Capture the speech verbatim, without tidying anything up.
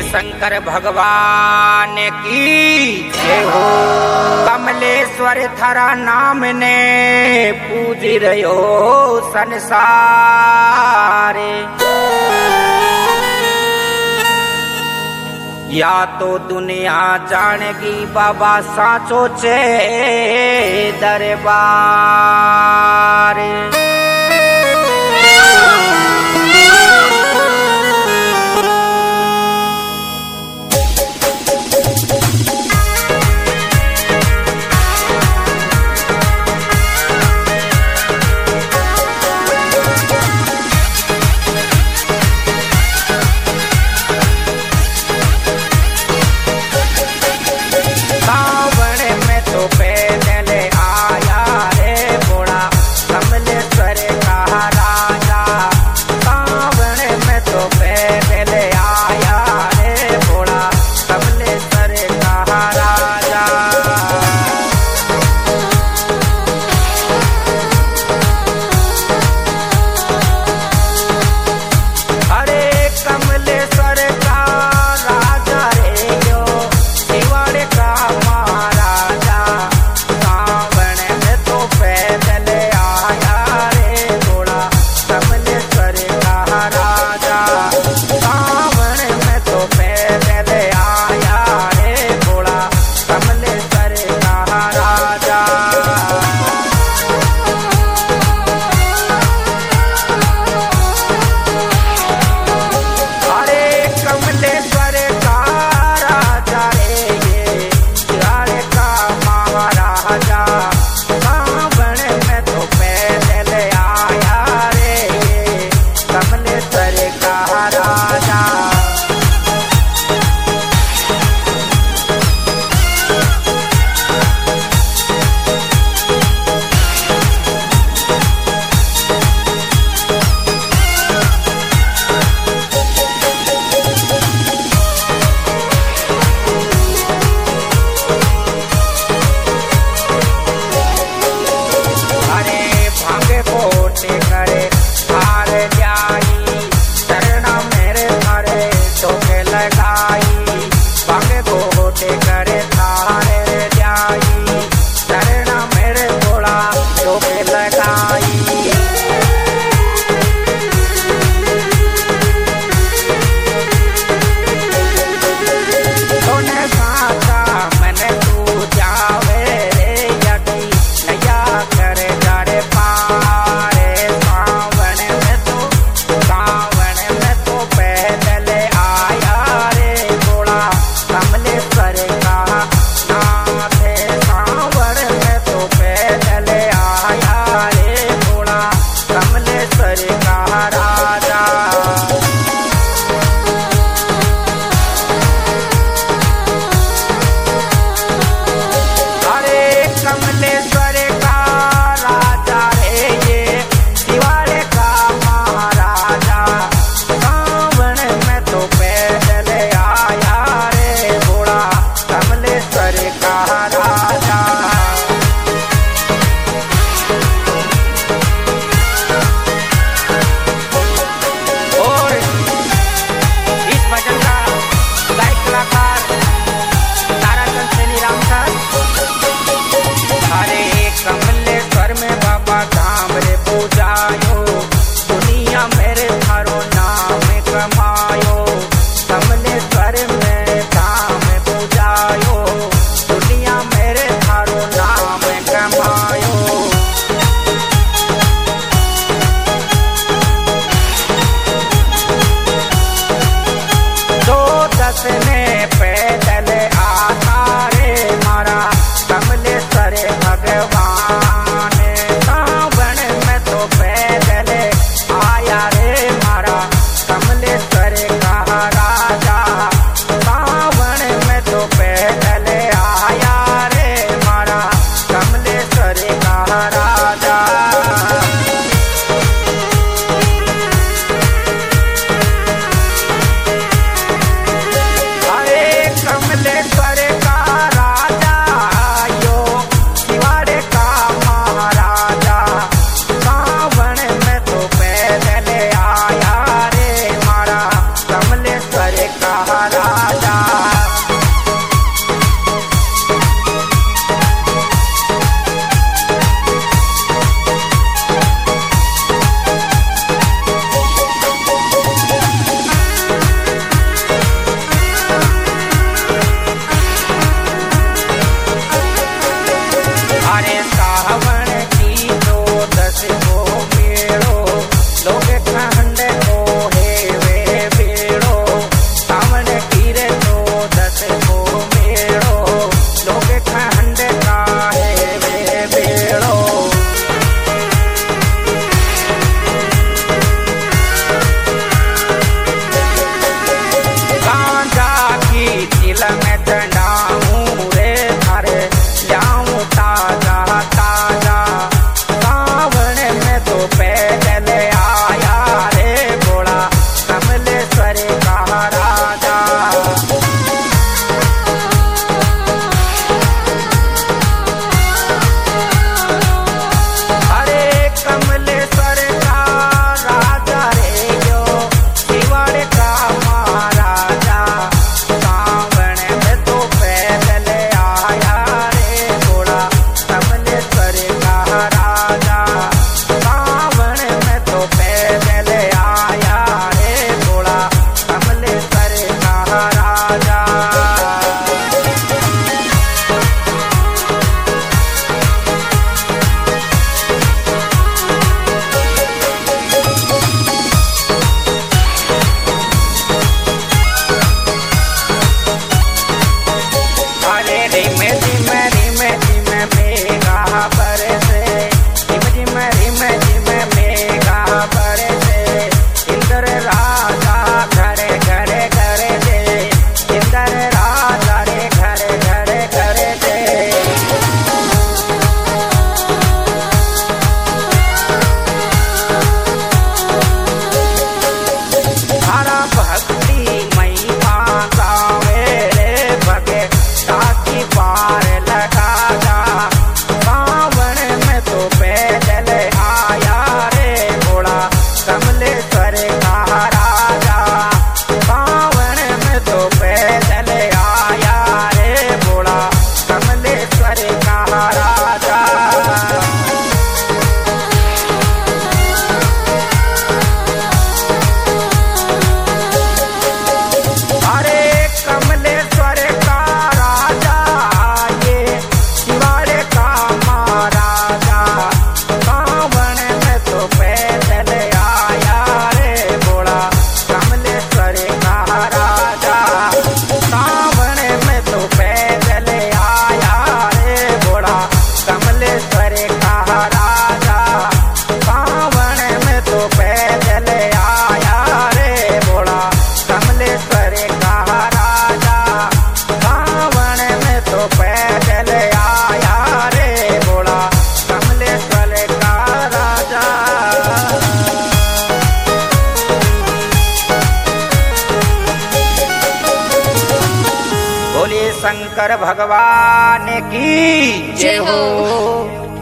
शंकर भगवान की जय हो। कमलेश्वर थारा नाम ने पूज रहो संसार। या तो दुनिया जानेगी बाबा साचो चे दरबार। रिम झिम मेघा बरसे इंद्र राजा घरे घरे घरे दे इंद्र राजा रे घरे घरे घरे दे तारा भक्ति महिमा गावे रे भगे ताकी पार लगा जा सावन में तो पैदल आया रे घोड़ा कमलेश्वर का राजा सावन में तो पैदल आया रे घोड़ा कमलेश्वर का राजा अरे कमलेश्वर का राजा ये शिवाड़े का महाराजा सावन में तो पैदल आया रे घोड़ा कमलेश्वर का राजा सावन में तो पैदल आया रे घोड़ा कमलेश्वर का राजा सावन में तो पैदल आया रे घोड़ा कमलेश्वर का राजा सावन में तो पैदल आया रे घोड़ा कमलेश्वर का राजा बोले शंकर भगवान की जय हो।